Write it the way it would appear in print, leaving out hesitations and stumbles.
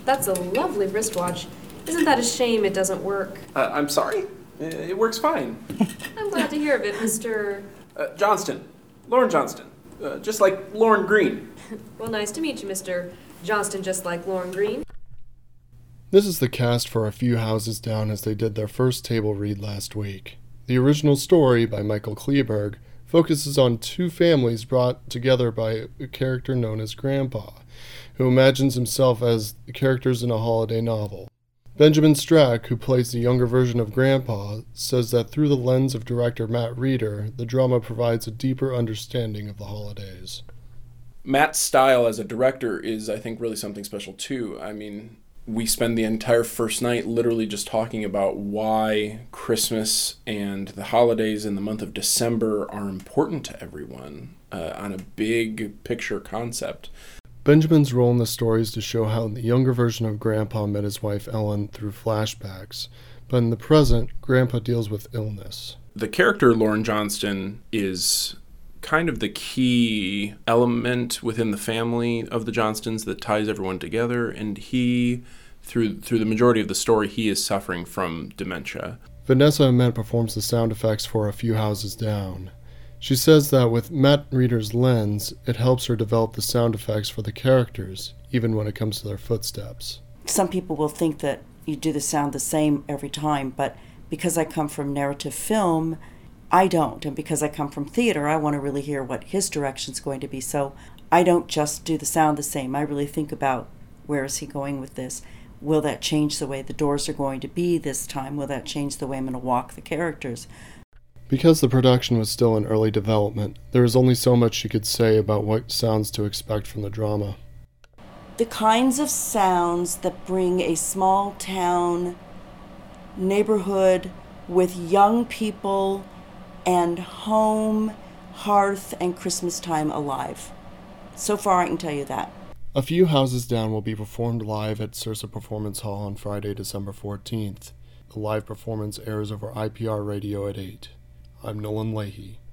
That's a lovely wristwatch. Isn't that a shame it doesn't work? I'm sorry? It works fine. I'm glad to hear of it, Mr. Johnston. Lauren Johnston. Just like Lauren Green. Well, nice to meet you, Mr. Johnston, just like Lauren Green. This is the cast for A Few Houses Down as they did their first table read last week. The original story, by Michael Kleberg, focuses on two families brought together by a character known as Grandpa, who imagines himself as the characters in a holiday novel. Benjamin Strack, who plays the younger version of Grandpa, says that through the lens of director Matt Reeder, the drama provides a deeper understanding of the holidays. Matt's style as a director is, I think, really something special too. I mean, we spend the entire first night literally just talking about why Christmas and the holidays in the month of December are important to everyone on a big picture concept. Benjamin's role in the story is to show how the younger version of Grandpa met his wife Ellen through flashbacks, but in the present, Grandpa deals with illness. The character Lauren Johnston is kind of the key element within the family of the Johnstons that ties everyone together, and he, through the majority of the story, he is suffering from dementia. Vanessa Ament performs the sound effects for A Few Houses Down. She says that with Matt Reeder's lens, it helps her develop the sound effects for the characters, even when it comes to their footsteps. Some people will think that you do the sound the same every time, but because I come from narrative film, I don't. And because I come from theater, I want to really hear what his direction's going to be. So I don't just do the sound the same. I really think about, where is he going with this? Will that change the way the doors are going to be this time? Will that change the way I'm going to walk the characters? Because the production was still in early development, there is only so much she could say about what sounds to expect from the drama. The kinds of sounds that bring a small town neighborhood with young people and home, hearth, and Christmas time alive. So far I can tell you that. A Few Houses Down will be performed live at Sursa Performance Hall on Friday, December 14th. The live performance airs over IPR radio at 8. I'm Nolan Leahy.